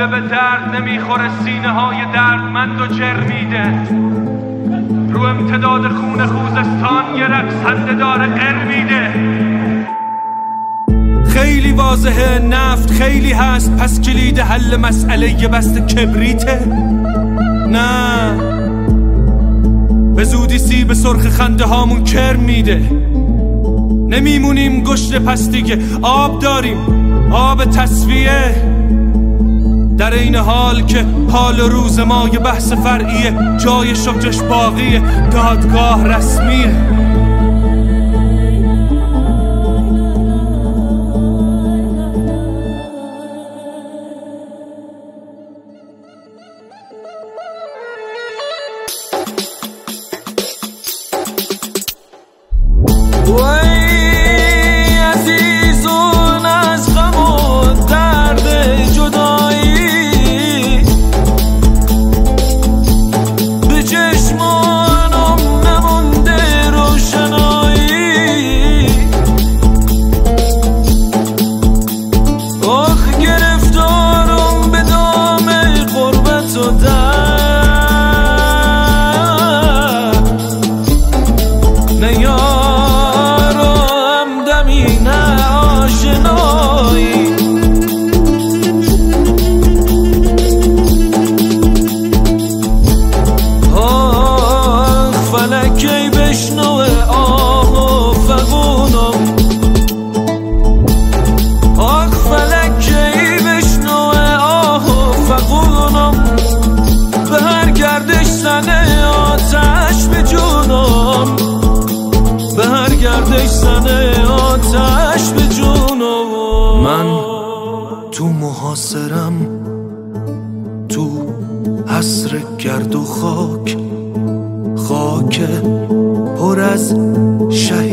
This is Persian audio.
کوله به درد نمیخوره، سینه های دردمند و جرمیده. رو امتداد خون خوزستان یه رقصنده داره قر میده. خیلی واضحه نفت خیلی هست، پس کلید حل مسئله یه بسته کبریته. نه به زودی سیب سرخ خنده هامون کرم میده. نمیمونیم گشت پس دیگه، آب داریم، آب تصفیه. در این حال که حال و روز ما یه بحث فرعیه، جای شکرش باقیه، دادگاه رسمیه. من تو محاصرم، تو عصر گرد و خاک پر از شهید.